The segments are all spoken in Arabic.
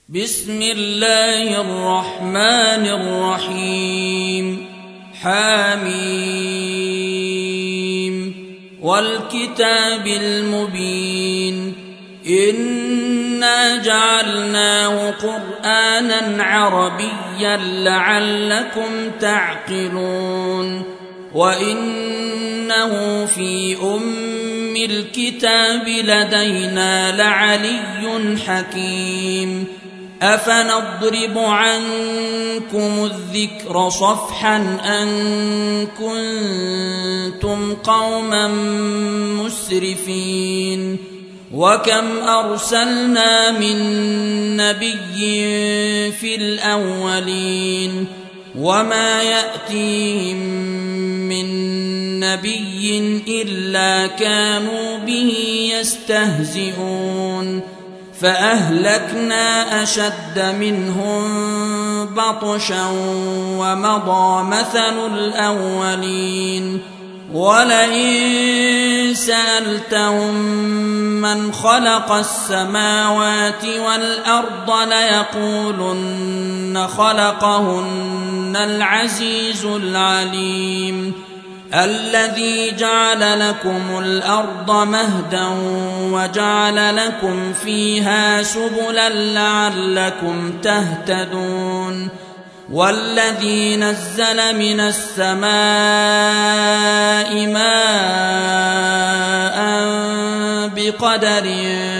بسم الله الرحمن الرحيم حميم والكتاب المبين إنا جعلناه قرآنا عربيا لعلكم تعقلون وإنه في أم الكتاب لدينا لعلي حكيم أفنضرب عنكم الذكر صفحا أن كنتم قوما مسرفين وكم أرسلنا من نبي في الأولين وما يأتيهم من نبي إلا كانوا به يستهزئون فأهلكنا أشد منهم بطشا ومضى مثل الأولين ولئن سألتهم من خلق السماوات والأرض ليقولن خلقهن العزيز العليم الذي جعل لكم الأرض مهدا وجعل لكم فيها سبلا لعلكم تهتدون والذي نزل من السماء ماء بقدر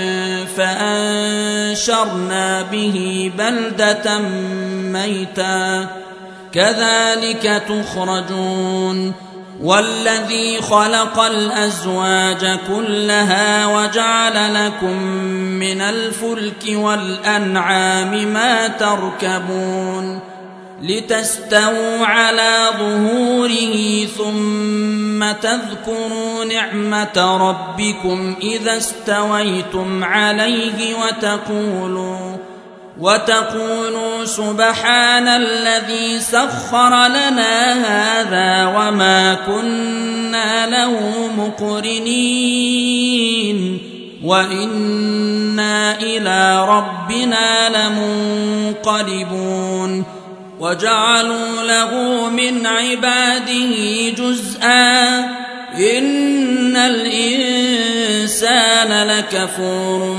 فأنشرنا به بلدة ميتا كذلك تخرجون والذي خلق الأزواج كلها وجعل لكم من الفلك والأنعام ما تركبون لتستووا على ظهوره ثم تذكروا نعمة ربكم إذا استويتم عليه وتقولوا سبحان الذي سخر لنا هذا وما كنا له مقرنين وإنا إلى ربنا لمنقلبون وجعلوا له من عباده جزءا إن الإنسان لكفور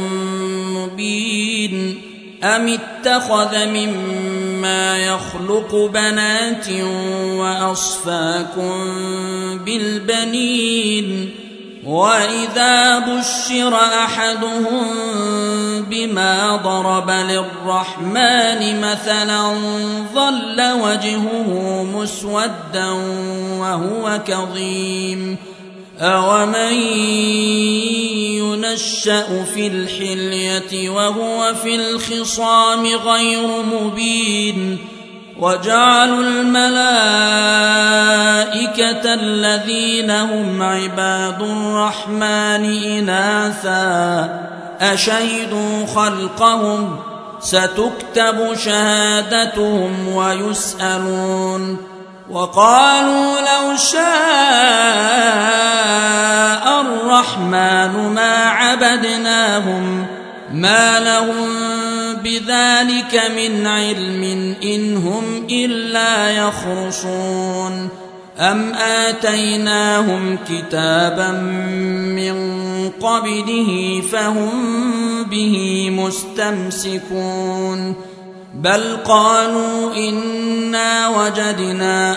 مبين أم اتخذ مما يخلق بنات وأصفاكم بالبنين وإذا بشر أحدهم بما ضرب للرحمن مثلا ظل وجهه مسودا وهو كظيم أومن ينشأ في الحلية وهو في الخصام غير مبين وجعلوا الملائكة الذين هم عباد الرحمن إناثا أشهدوا خلقهم ستكتب شهادتهم ويسألون وقالوا لو شاء الرحمن ما عبدناهم ما لهم بذلك من علم إن هم إلا يخرصون أم آتيناهم كتابا من قبله فهم به مستمسكون بل قالوا إنا وجدنا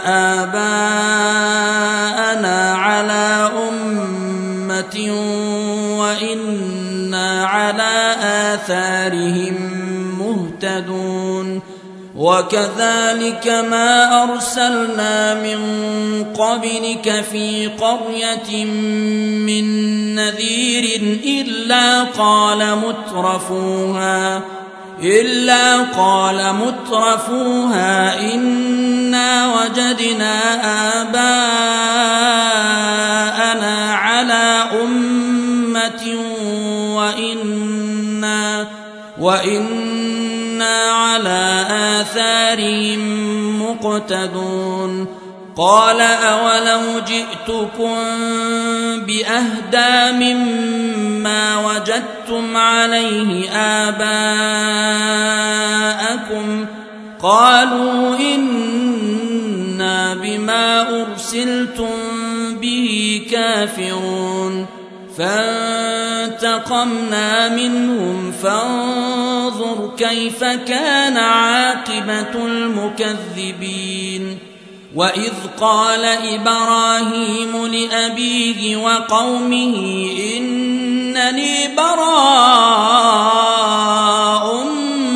آباءنا على أمة وإنا على آثارهم مهتدون وكذلك ما أرسلنا من قبلك في قرية من نذير إلا قال مترفوها إنا وجدنا آباءنا على أمة وإنا على آثارهم مقتدون قال أولو جئتكم بأهدى مما وجدتم عليه آباءكم قالوا إنا بما أرسلتم به كافرون فانتقمنا منهم فانظر كيف كان عاقبة المكذبين وإذ قال إبراهيم لأبيه وقومه إنني براء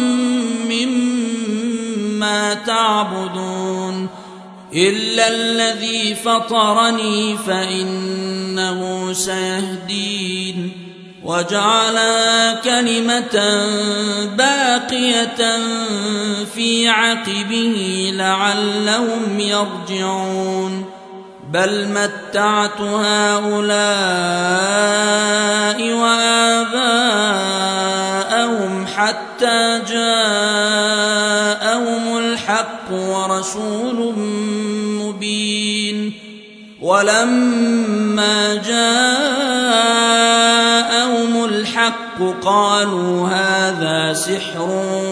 مما تعبدون إلا الذي فطرني فإنه سيهدين وجعل كلمة باقية في عقبه لعلهم يرجعون بل متعت هؤلاء وآباءهم حتى جاءهم الحق ورسول مبين ولما جاءهم الحق قالوا هذا سحر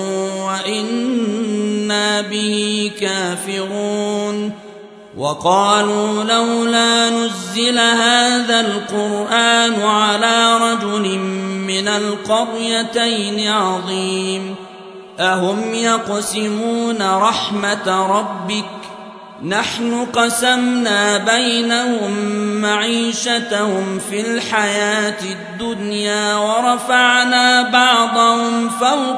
وإنا به كافرون وقالوا لولا نزل هذا القرآن على رجل من القريتين عظيم أهم يقسمون رحمة ربك نحن قسمنا بينهم معيشتهم في الحياة الدنيا ورفعنا بعضهم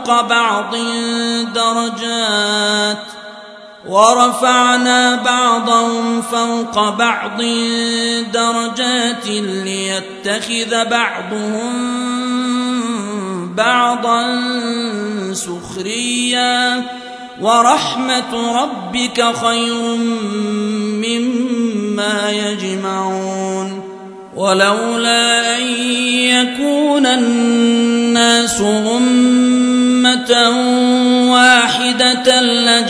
فوق بعض درجات ليتخذ بعضهم بعضا سخريا ورحمة ربك خير مما يجمعون ولولا أن يكون الناس أمة واحدة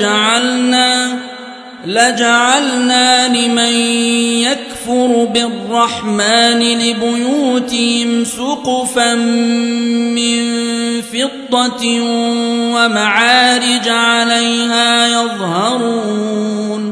لجعلنا لمن يكفر بالرحمن لبيوتهم سقفا من فضة ومعارج عليها يظهرون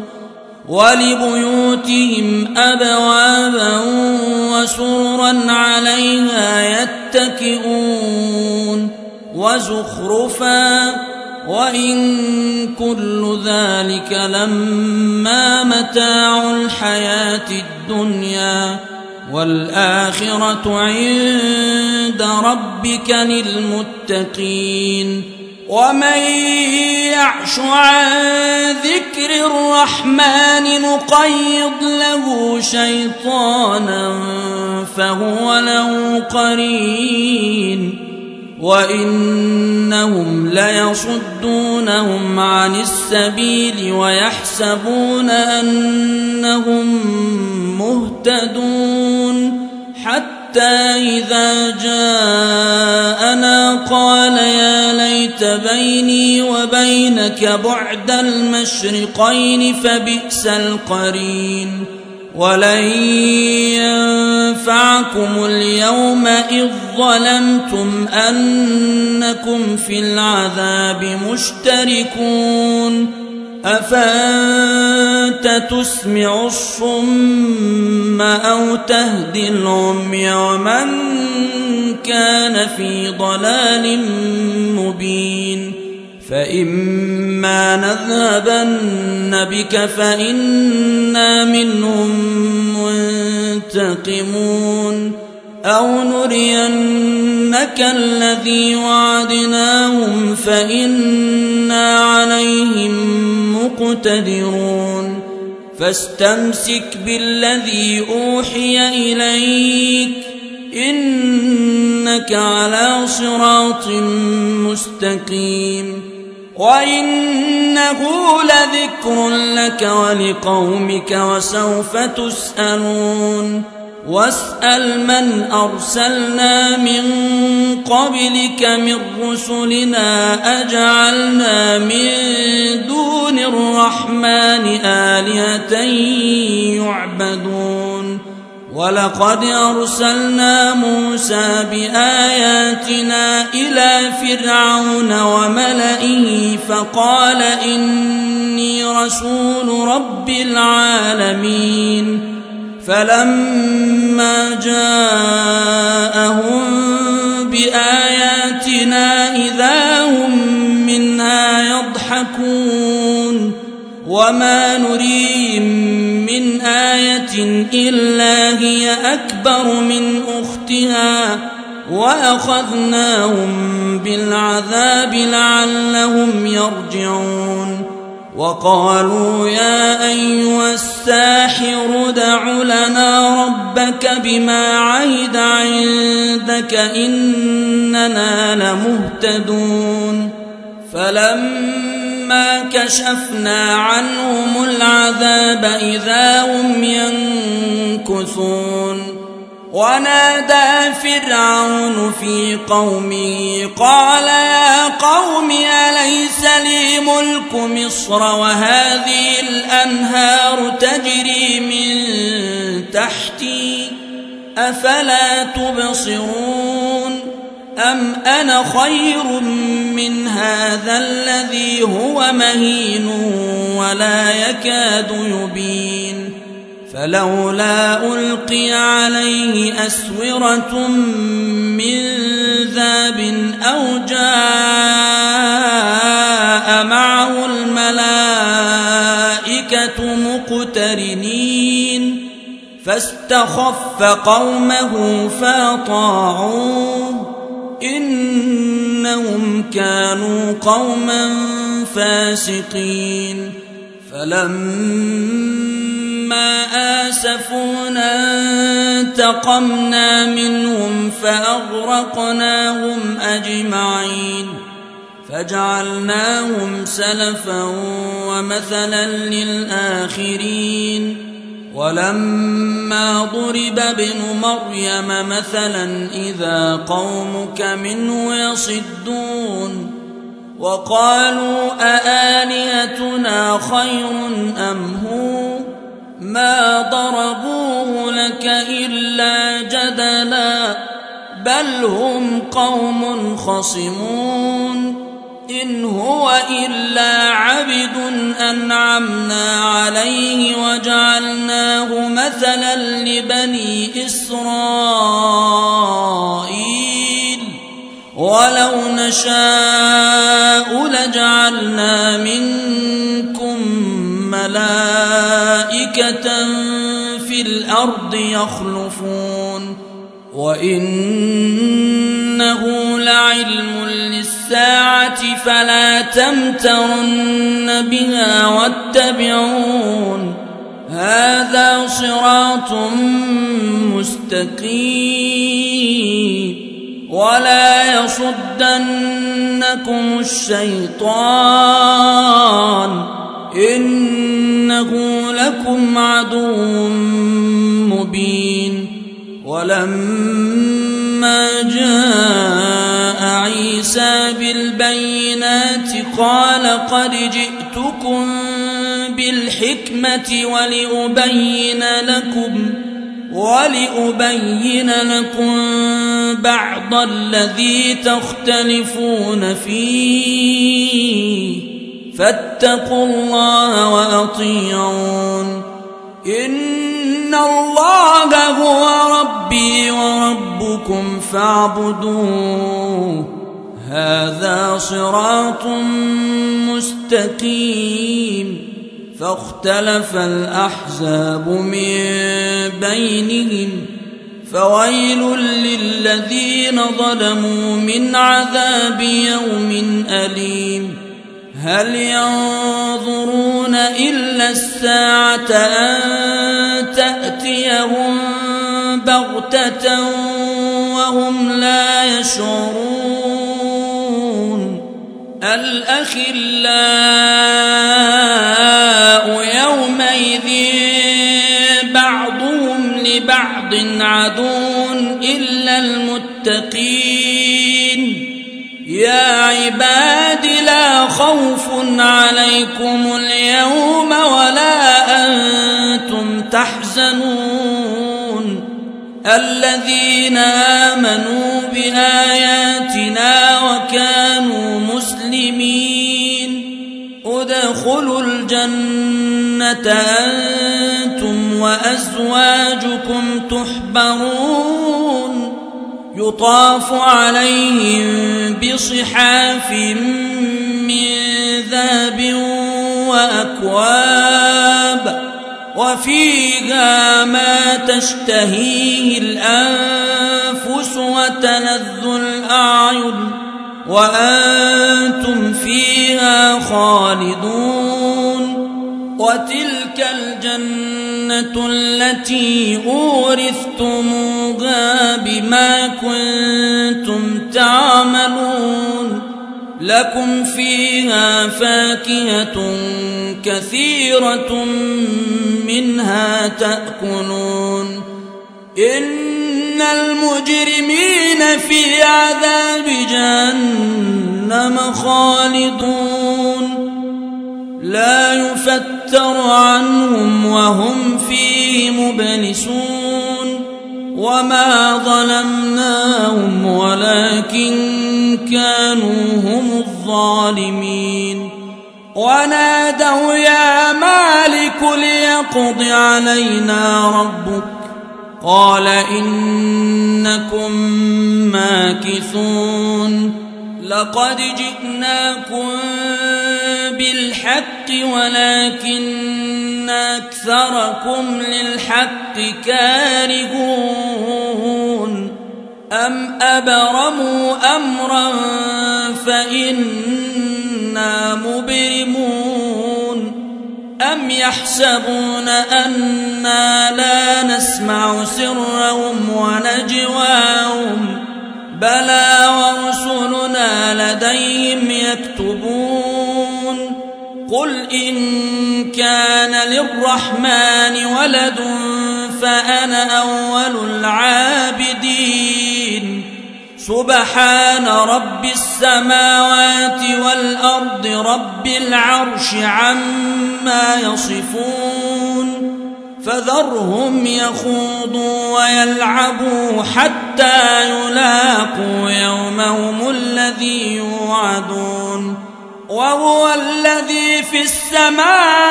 ولبيوتهم أبوابا وسررا عليها يتكئون وزخرفا وإن كل ذلك لما متاع الحياة الدنيا والآخرة عند ربك للمتقين ومن يعش عن ذكر الرحمن نقيض له شيطانا فهو له قرين وإنهم ليصدونهم عن السبيل ويحسبون أنهم مهتدون حتى إذا جاءنا قال يا ليت بيني وبينك بعد المشرقين فبئس القرين ولن ينفعكم اليوم إذ ظلمتم أنكم في العذاب مشتركون أفأنت تسمع الصم أو تهدي العمي ومن كان في ضلال مبين فإما نذهبن بك فإنا منهم منتقمون أو نرينك الذي وعدناهم فإنا عليهم مقتدرون فاستمسك بالذي أوحي إليك إنك على صراط مستقيم وإنه لذكر لك ولقومك وسوف تسألون واسأل من أرسلنا من قبلك من رسلنا أجعلنا من دون الرحمن آلهة يعبدون ولقد أرسلنا موسى بآياتنا إلى فرعون وملئه فقال إني رسول رب العالمين فلما جاءهم بآياتنا إذا هم منها يضحكون وما نريهم من آية إلا هي أكبر من أختها وأخذناهم بالعذاب لعلهم يرجعون وقالوا يا أيها الساحر ادع لنا ربك بما عهد عندك إننا لمهتدون فلما كشفنا عنهم العذاب إذا هم ينكثون ونادى فرعون في قومه قال يا قوم أليس لي ملك مصر وهذه الأنهار تجري من تحتي أفلا تبصرون أم أنا خير من هذا الذي هو مهين ولا يكاد يبين فلولا ألقي عليه أسورة من ذهب أو جاء معه الملائكة مقترنين فاستخف قومه فأطاعوه إنهم كانوا قوما فاسقين فلما آسفونا انتقمنا منهم فأغرقناهم أجمعين فجعلناهم سلفا ومثلا للآخرين ولما ضرب ابن مريم مثلا إذا قومك منه يصدون وقالوا أآلهتنا خير أم هو ما ضربوه لك إلا جدلا بل هم قوم خصمون إن هو إلا عبد أنعمنا عليه وجعلناه مثلا لبني إسرائيل ولو نشاء لجعلنا منكم ملائكة في الأرض يخلفون وإنه لعلم للساعة فلا تمترن بها واتبعون هذا صراط مستقيم ولا يصدنكم الشيطان إنه لكم عدو مبين ولما جاء عيسى بالبينات قال قد جئتكم بالحكمة ولأبين لكم بعض الذي تختلفون فيه فاتقوا الله وأطيعون إن الله هو ربي وربكم فاعبدوه هذا صراط مستقيم فاختلف الأحزاب من بينهم فويل للذين ظلموا من عذاب يوم أليم هل ينظرون إلا الساعة أن تأتيهم بغتة وهم لا يشعرون الأخلاء يومئذ بعضهم لبعض عدو إلا المتقين يا عباد لا خوف عليكم اليوم ولا أنتم تحزنون الذين آمنوا بآياتنا وكانوا مسلمين ادخلوا الجنة أنتم وأزواجكم تحبرون يطاف عليهم بصحاف من ذهب وأكواب وفيها ما تشتهيه الأنفس وتلذ الأعين وأنتم فيها خالدون وتلك الجنة التي أورثتموها بما كنتم تعملون لكم فيها فاكهة كثيرة منها تأكلون إن المجرمين في عذاب جهنم خالدون لا يفتر عنهم وهم فيه مبلسون وما ظلمناهم ولكن كانوا هم الظالمين ونادوا يا مالك ليقض علينا ربك قال إنكم ماكثون لقد جئناكم بالحق ولكن أكثركم للحق كارهون أم أبرموا أمرا فإنا مبرمون أم يحسبون أنا لا نسمع سرهم ونجواهم بلى ورسلنا لديهم يكتبون قل إن كان للرحمن ولد فأنا أول العابدين سبحان رب السماوات والأرض رب العرش عما يصفون فذرهم يخوضوا ويلعبوا حتى يلاقوا يومهم الذي يوعدون وهو الذي في السماء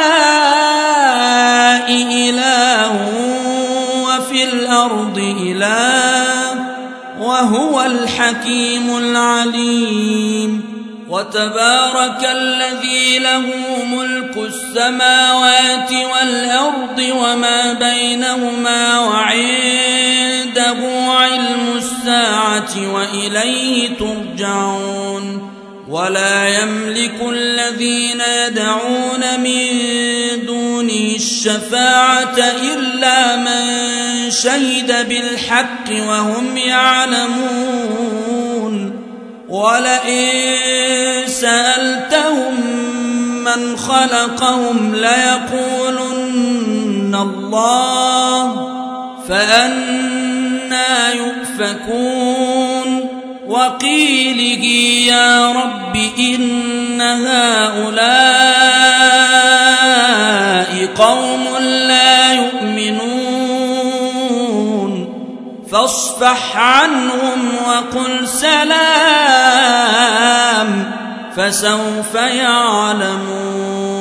إله وفي الأرض إله وهو الحكيم العليم وتبارك الذي له ملك السماوات والأرض وما بينهما وعنده علم الساعة وإليه ترجعون ولا يملك الذين يدعون من دونه الشفاعة إلا من شهد بالحق وهم يعلمون ولئن سألتهم من خلقهم ليقولن الله فأنى يؤفكون وقيله يا رب إن هؤلاء قوم لا يؤمنون فاصفح عنهم وقل سلام فسوف يعلمون